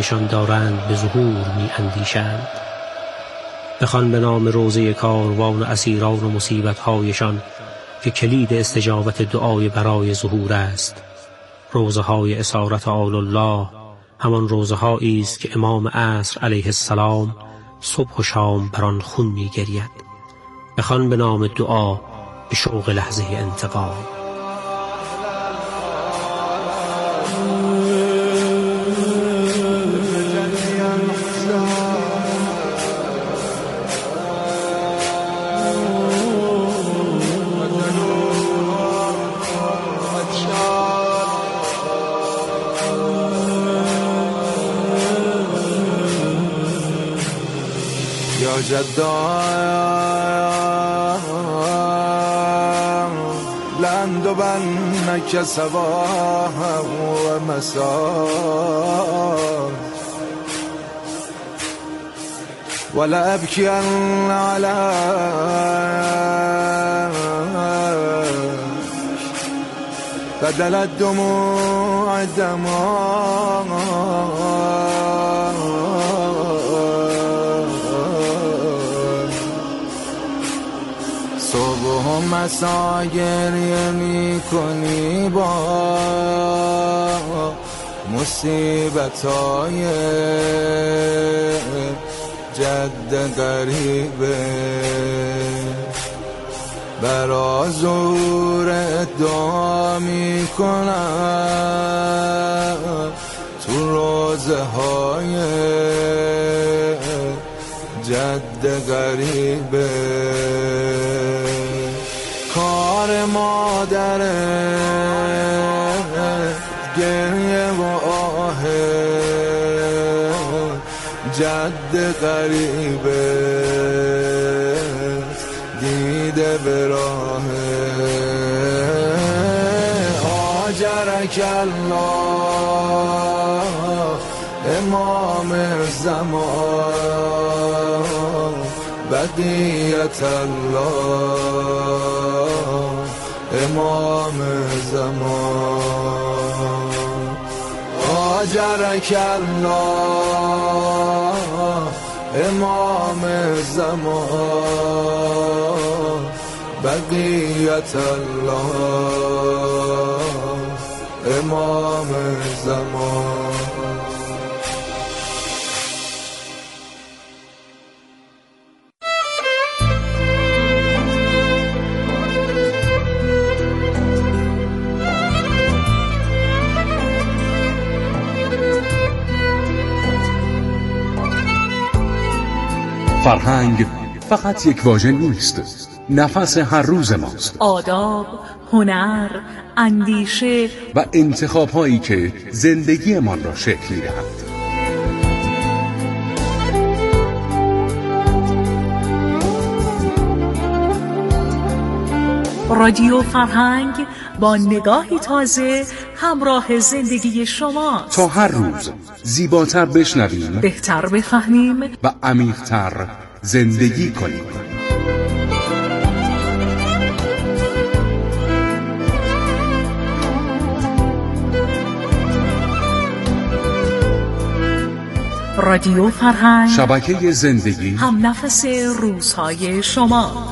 دلهایشان دارند به ظهور می اندیشند. بخوان به نام روضه کاروان و اسیران و مصیبت‌هایشان که کلید استجابت دعای برای ظهور است. روضه‌های اسارت آل الله همان روضه‌هایی است که امام عصر علیه السلام صبح و شام بر آن خون می‌گرید. بخوان به نام دعا به شوق لحظه انتقام. جدا لند و بنک صباح و مساء ولا أبكي على بدل الدموع دماء صبح و مسا گریه می کنی با مصیبت‌های جد غریبه برا ظهور دعا می کنم تو روزه های جد غریبه کار مادره گریه و آه جد غریبه دیده به راه آجرک الله امام زمان بقیت الله امام زمان آجرک الله امام زمان بقیت الله امام زمان. فرهنگ فقط یک واژه نیست، نفس هر روز ماست. آداب، هنر، اندیشه و انتخاب‌هایی که زندگیمان را شکل می‌دهند. رادیو فرهنگ با نگاهی تازه همراه زندگی شما تا هر روز زیباتر بشنویم، بهتر بفهمیم و عمیق‌تر زندگی کنیم. رادیو فرهنگ، شبکه زندگی، هم نفس روزهای شما.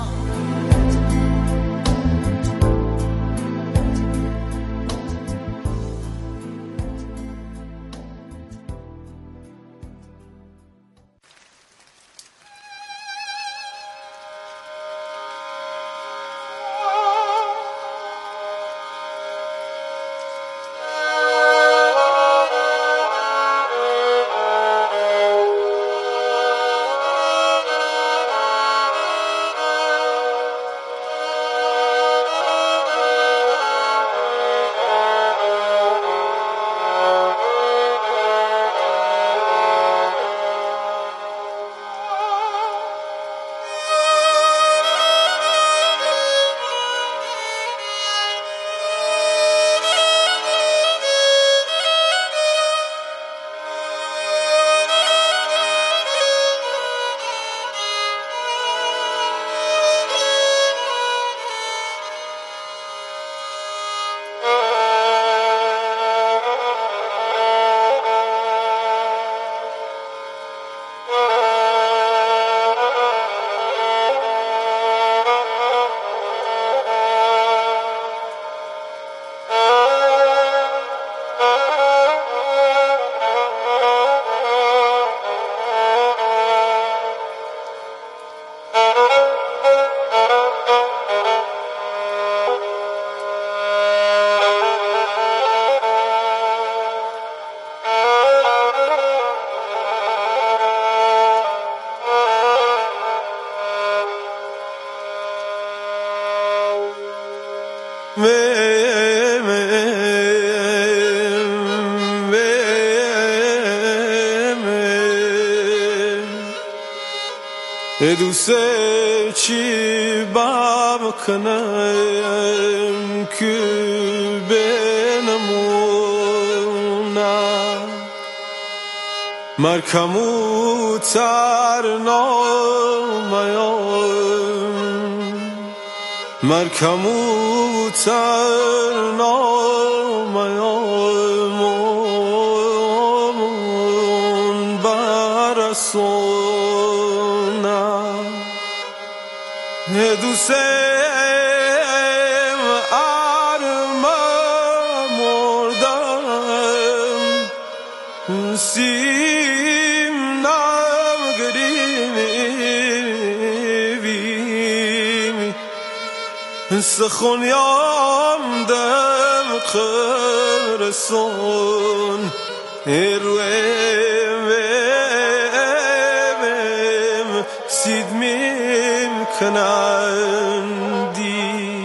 دوست چی بکنم که بنمونم مرکمو ترنامیم مرکمو ترنامیم برسونم دوستم ارمم مردم سیم نمگریویم سخونیام دم خرسون ارویم سید میم کنندی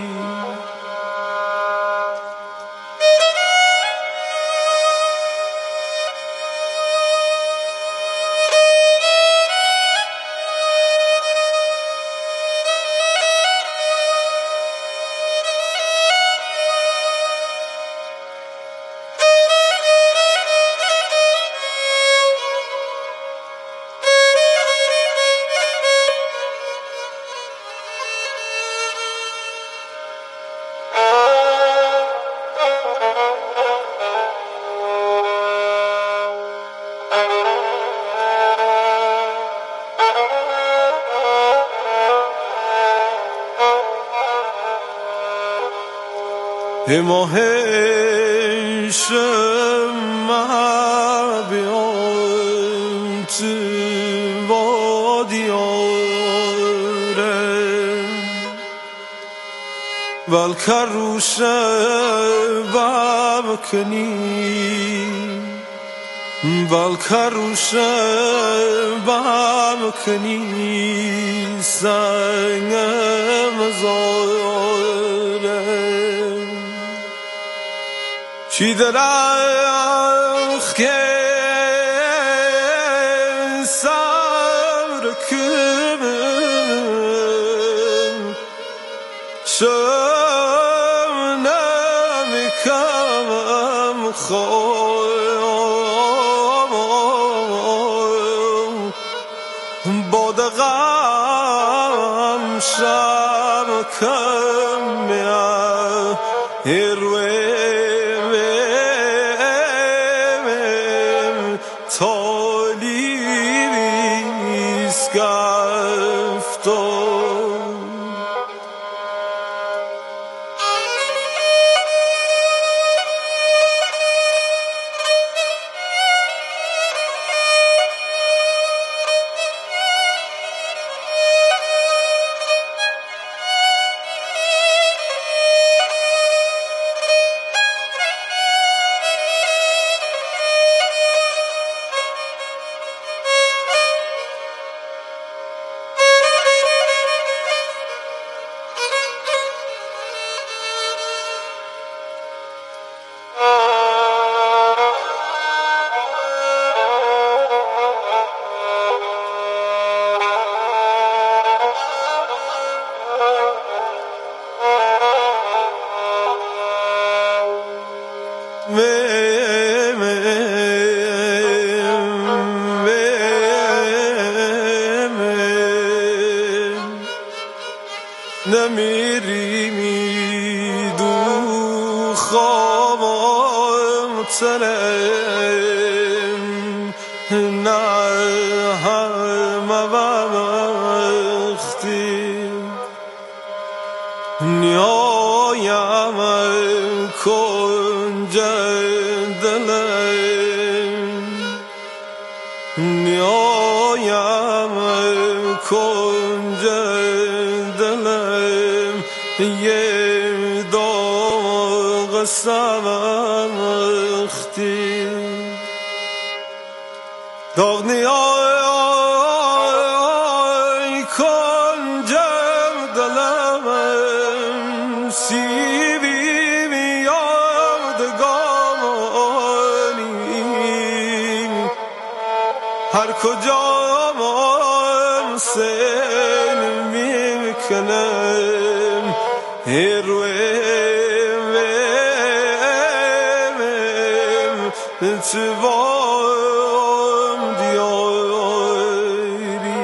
ماه شمع بیان تو وادی آره بلکر روش بکنی بلکر روش بکنی سنگم زاره چی درخت که صبر کنم شم نمیکنم خواب باد غم شب کم هروه تالیویز گفتم نمیری میدو خوابم تلم نه همه وقتی نیایم کنج دلم نیایم کنج دلم یه داغ سوختی داغ نیای کنج دلم سیبی میادگانی هر کجا سیل میکنم تبام دیاری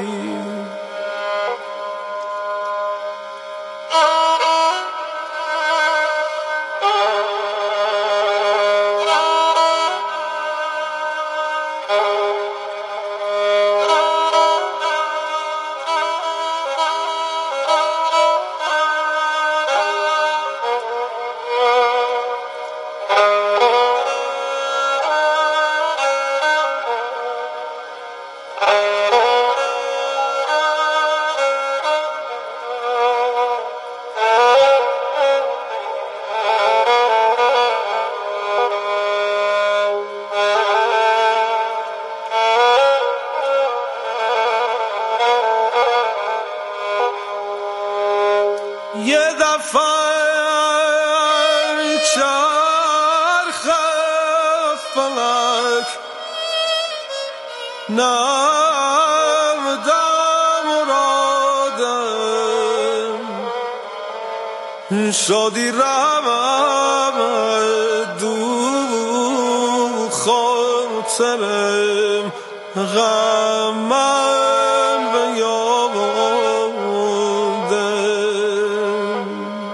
یه دفعه چرخ فلک نمدم مرادم شادی روم دو خاطرم غمم بیاباندم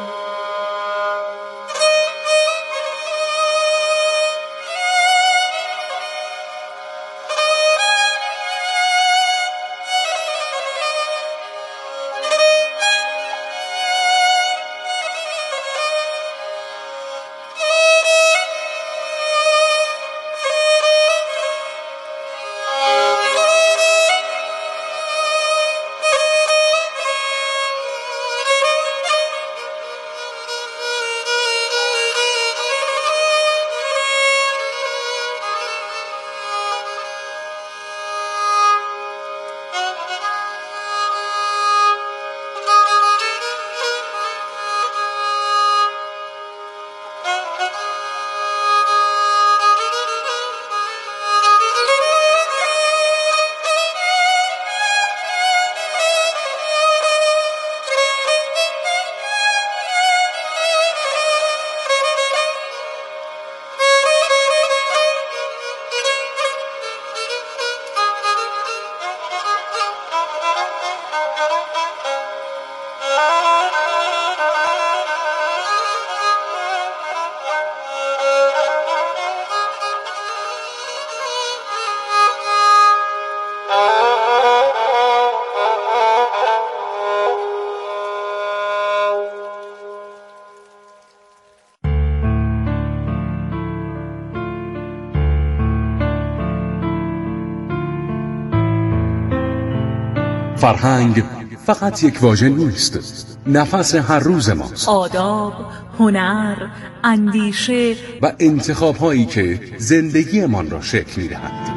فرهنگ فقط یک واژه نیست، نفس هر روز ماست. آداب، هنر، اندیشه و انتخاب‌هایی که زندگیمان را شکل می‌دهند.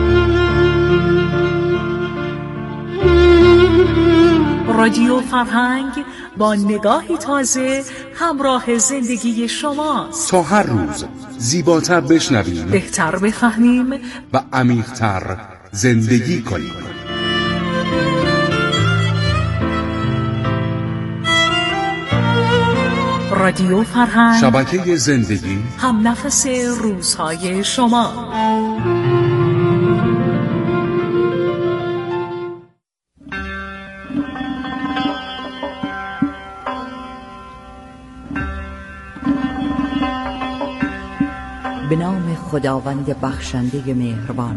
رادیو فرهنگ با نگاهی تازه همراه زندگی شماست. تا هر روز زیباتر بشنویم، بهتر بفهمیم و عمیق‌تر زندگی کنیم. رادیو فرهنگ، شبکه زندگی، هم نفس روزهای شما. به نام خداوند بخشنده مهربان.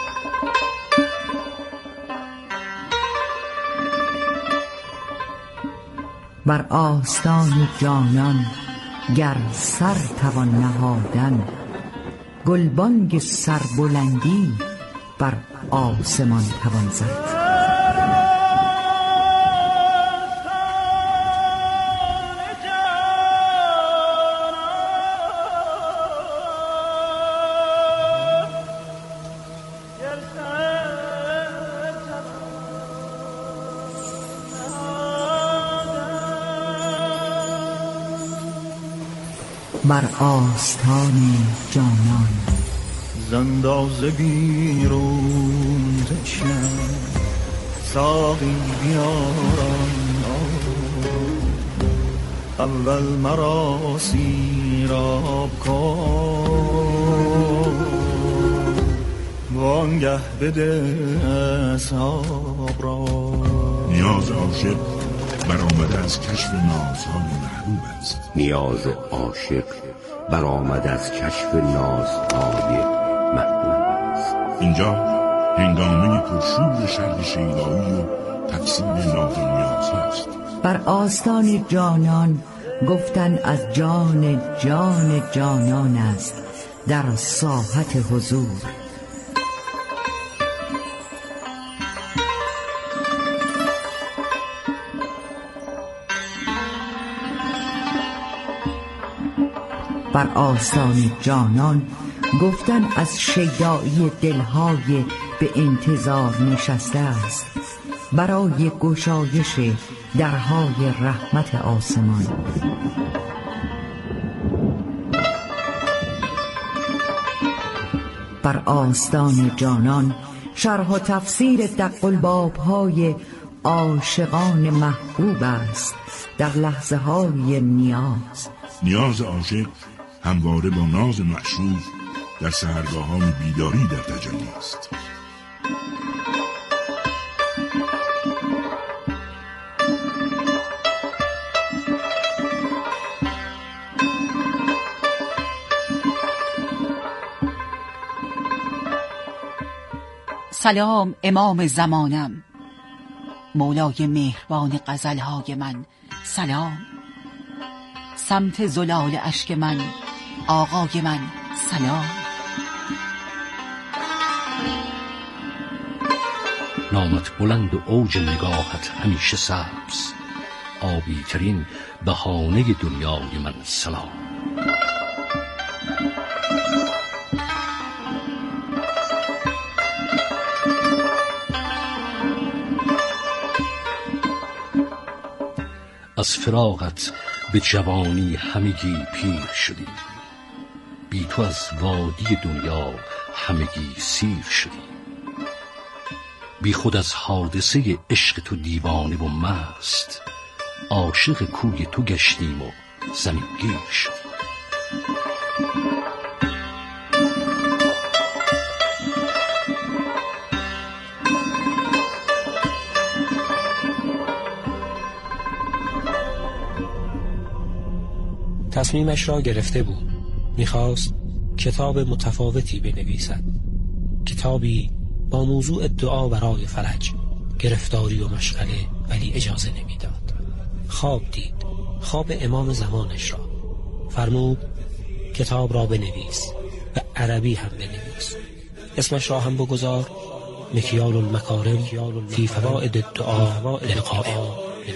بر آستان جانان گر سر توان نهادن، گلبانگ سربلندی بر آسمان توان زد. بر آستان جانان زنداز بیرون چشم ساقی بیاران اول مرا سیراب کن وانگه بده اصحاب را. نیاز عاشق برآمده از کشف نازهای محبوب است. نیاز عاشق برآمده از کشف نازهای محبوب است. اینجا هنگامه پرشور شرح شیدایی و تفسیر ناز و نیاز است. بر آستان جانان گفتن از جان جان جانان است در ساحت حضور. بر آستان جانان گفتن از شیدایی دلهای به انتظار نشسته است برای گشایش درهای رحمت آسمان. بر آستان جانان شرح و تفسیر دق الباب‌های عاشقان محبوب است در لحظه های نیاز. نیاز عاشق همواره با ناز معشوق در سحرگاهان بیداری در تجلی است. سلام امام زمانم، مولای مهربان غزلهای من، سلام. سمت زلال اشک من، آقای من، سلام. نامت بلند و اوج نگاهت همیشه سبز، آبی ترین بهانه دنیای من، سلام. از فراقت به جوانی همگی پیر شدیم، بی تو از وادی دنیا همگی سیر شدیم. بی خود از حادثه عشق تو دیوانه و مست، عاشق کوی تو گشتیم و زمین گیر شدیم. تصمیمش را گرفته بود. میخواست کتاب متفاوتی بنویسد، کتابی با موضوع دعا برای فرج، گرفتاری و مشغله، ولی اجازه نمیداد. خواب دید، خواب امام زمانش را. فرمود کتاب را بنویس، به عربی هم بنویس، اسمش را هم بگذار مکیال المکارم فی فوائد الدعا للقائم.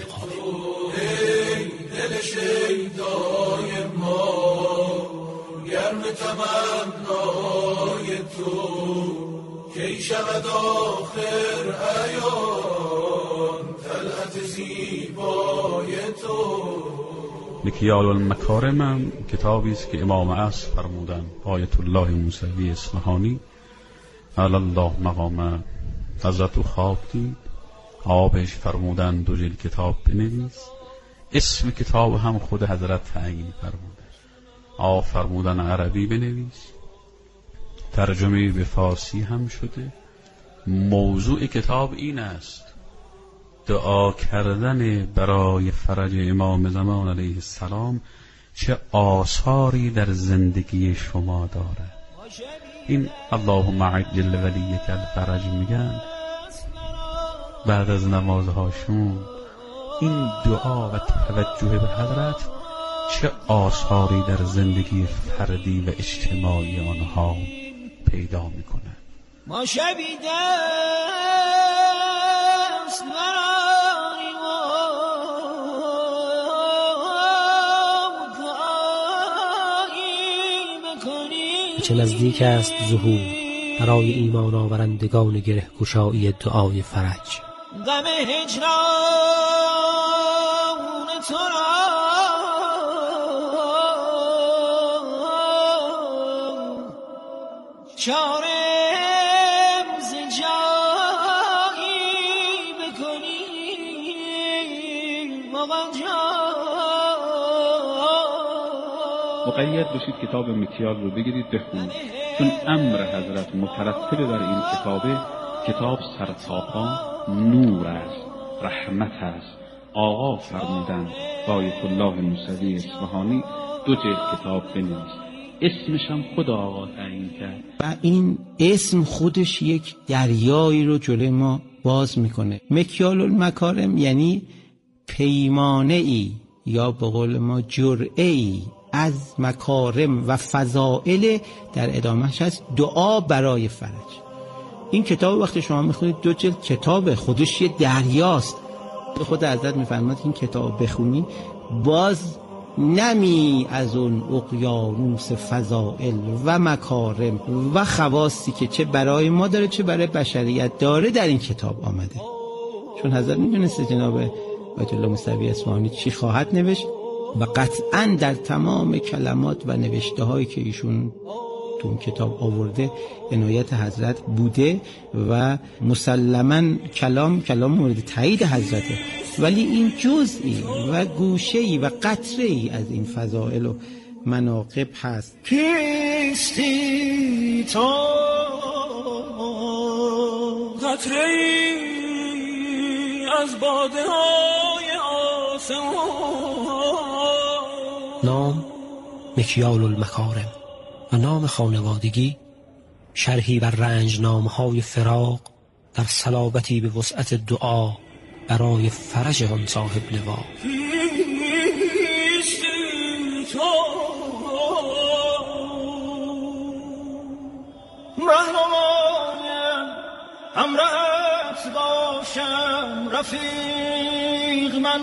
دل شیدای ما گرم تمنای تو، کی شود آخر عیان طلعت زیبای تو. مکیال المکارم کتابی است که امام عصر فرمودند، آیت الله موسوی اصفهانی علی الله مقام، حضرت او خواب دید، آبش فرمودند 2 جلد کتاب بنویس. اسم کتاب هم خود حضرت تعیین فرموده. آب فرمودن عربی بنویس، ترجمه به فارسی هم شده. موضوع کتاب این است: دعا کردن برای فرج امام زمان علیه السلام چه آثاری در زندگی شما دارد. این اللهم عجل ولیک الفرج میگن بعد از نمازهاشون. این دعا و توجه به حضرت چه آثاری در زندگی فردی و اجتماعی آنها پیدا میکنه. ما شبی دست برای ما دعایی بکنی. چه نزدیک است ظهور برای ایمان آورندگان گره گشایی دعای فرج. غم هجران تو را چاره ز جایی بکنی. مقید بشید کتاب میکیال رو بگیرید بخونید، چون امر حضرت مترتب بر این کتابه. کتاب سرتاپا نور است، رحمت است. آقا فرمودن آیت الله موسوی اصفهانی 2 جلد کتاب بنویس. اسمش هم خود آقا تعیین کرد و این اسم خودش یک دریایی رو جلوی ما باز میکنه. مکیال المکارم یعنی پیمانه ای یا به قول ما جرعه ای از مکارم و فضائل، در ادامهش هست دعا برای فرج. این کتاب وقتی شما میخونید 2 جلد کتاب خودش یه دریاست. خود حضرت میفرماد این کتاب بخونی باز نمی از اون اقیانوس فضائل و مکارم و خواصی که چه برای ما داره چه برای بشریت داره در این کتاب آمده. چون حضرت میدونسته جناب آیت الله موسوی اصفهانی چی خواهد نوشت و قطعا در تمام کلمات و نوشته هایی که ایشون تو اون کتاب آورده عنایت حضرت بوده و مسلماً کلام مورد تایید حضرته، ولی این جزئی و گوشه‌ای و قطره‌ای از این فضائل و مناقب هست. کیستی تو قطره‌ای از باده های آسمان. نام مکیال المکارم و نام خانوادگی شرحی بر رنجنامه‌های فراق در صلابتی به وسعت دعا برای فرج آن صاحب لوا. همراهت باشم رفیق، من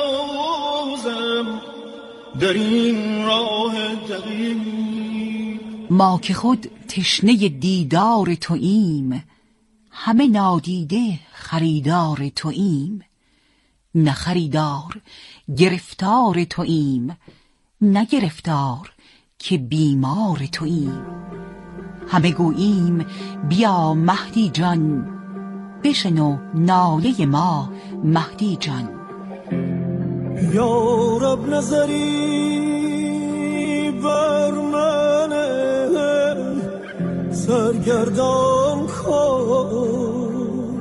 غلازم در این راه دقیق. ما که خود تشنه دیدار توییم، همه نادیده خریدار توییم. نه خریدار گرفتار توییم، نه گرفتار که بیمار توییم. همه گوییم بیا مهدی جان، بشنو ناله ما مهدی جان. یا رب نظری بر من سرگردان کن،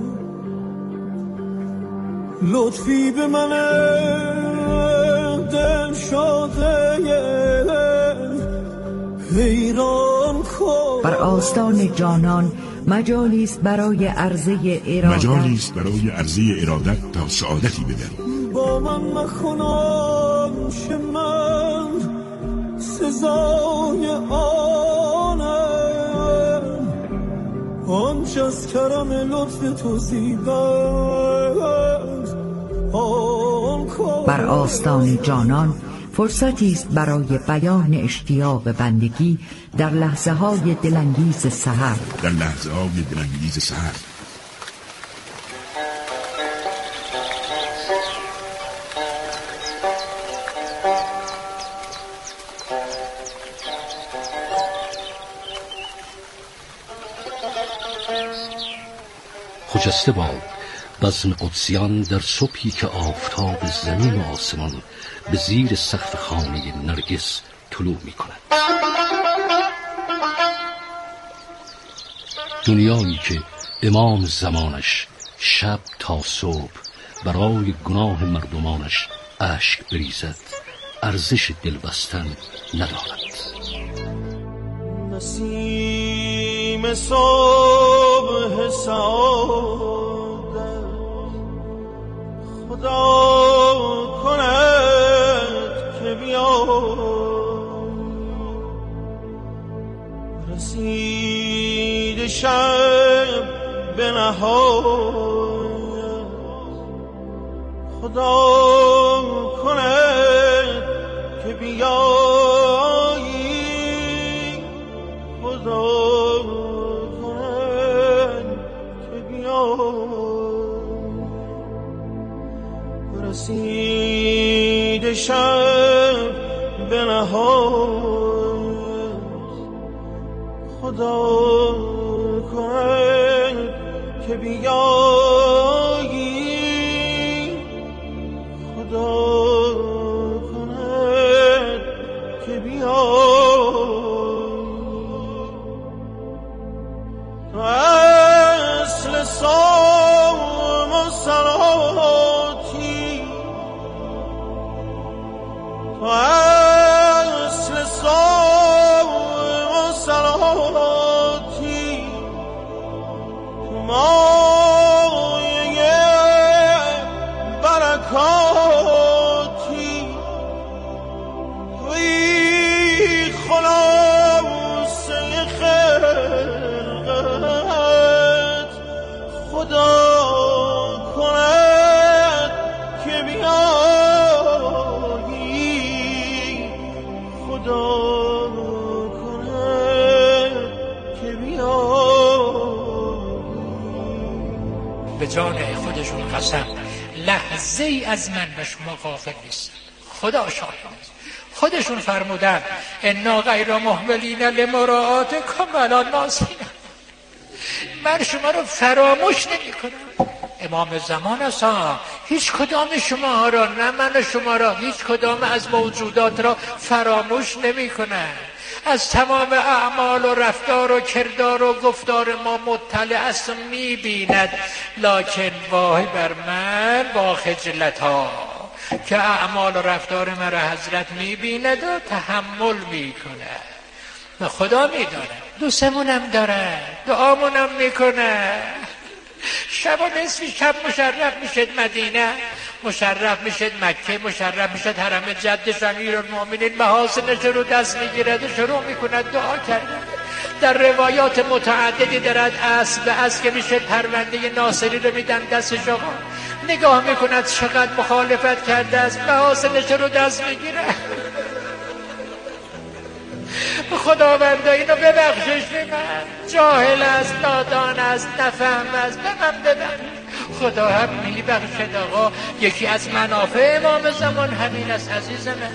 لطفی به من دل شاده حیران کن. بر آستان جانان مجالی است برای عرضه ارادت تا سعادتی ببریم. با من مکن آنچه من سزای آنم، آنچه از کرم لطف تو زیبند آن کن. بر آستان جانان فرصتی است برای بیان اشتیاق بندگی در لحظه های دلانگیز سحر. خجسته باد بزم قدسیان در صبحی که آفتاب زمین و آسمان به زیر سقف خانه نرگس طلوع می کند. دنیایی که امام زمانش شب تا صبح برای گناه مردمانش اشک بریزد، ارزش دل بستن ندارد. نسیم صبح سعادت خدا کند که بیاد، رسید شب به نهایت خدا کند که بیایی، خدا کند که بیایی. رسید شب به نهایت خدا کند که بیایی، خدا سام و صلاتی تو اصل سام و صلاتی تو مایه برکاتی توی خلاصه خلقت خدا کند که بیایی خدا کند که بیایی. به جان خودشون قسم لحظه ای از من به شما غافل نیست. خدا شاهد است. خودشون فرمودن انا غیر مهملین لمراعاتکم ولا ناسین. من شما رو فراموش نمی کنم. امام زمان هستم. هیچ کدام شما را، نه من شما را، هیچ کدام از موجودات را فراموش نمی کنم. از تمام اعمال و رفتار و کردار و گفتار ما مطلع است و می بیند، لکن وای بر من با خجلت ها که اعمال و رفتار من را حضرت می بیند و تحمل می کند. و خدا می داند، دوستمونم داره، دعامونم می کنه. شب و نصفی شب مشرف میشد مدینه، مشرف میشد مکه، مشرف میشد حرم جدش امیرالمومنین، محاسنش رو دست میگیرد و شروع میکند دعا کردن. در روایات متعددی دارد اسب به اسب که میشه پرونده ناصری رو میدن دستش، آقا نگاه میکند چقدر مخالفت کرده است، محاسنش رو دست میگیره. خداوندا اینو ببخشش به من، جاهل است، نادان است، نفهم است، به من ببخش. خدا هم میبخشد آقا. یکی از منافع امام زمان همین است عزیز من.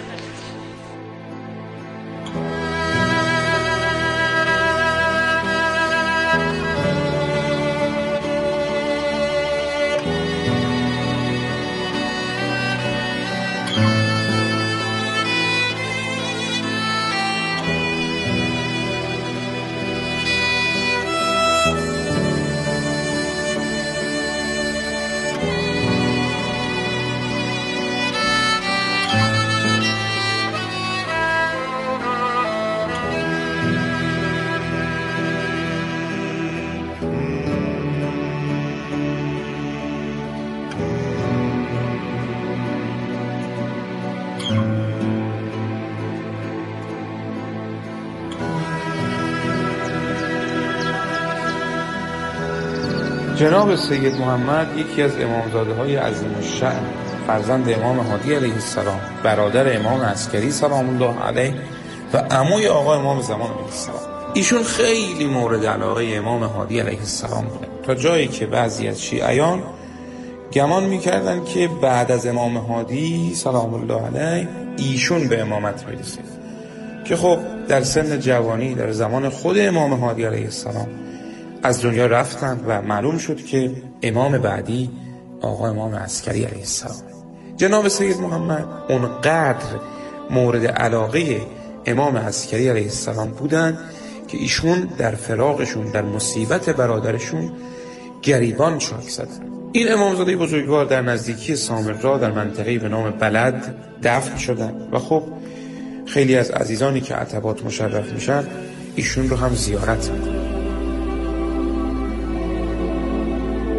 جناب سید محمد یکی از امامزاده های عظیم الشأن، فرزند امام هادی علیه السلام، برادر امام عسکری سلام الله علیه و عموی آقا امام زمان علیه السلام. ایشون خیلی مورد علاقه امام هادی علیه السلام بودن، تا جایی که بعضی از شیعیان گمان میکردن که بعد از امام هادی سلام الله علیه ایشون به امامت میرسید، که خب در سن جوانی در زمان خود امام هادی علیه السلام از دنیا رفتند و معلوم شد که امام بعدی آقا امام عسکری علیه السلام. جناب سید محمد اونقدر مورد علاقه امام عسکری علیه السلام بودند که ایشون در فراقشون، در مصیبت برادرشون گریبان چاک زدن. این امامزاده بزرگوار در نزدیکی سامرا در منطقه‌ای به نام بلد دفن شدن و خب خیلی از عزیزانی که عتبات مشرف میشن ایشون رو هم زیارت میکنن.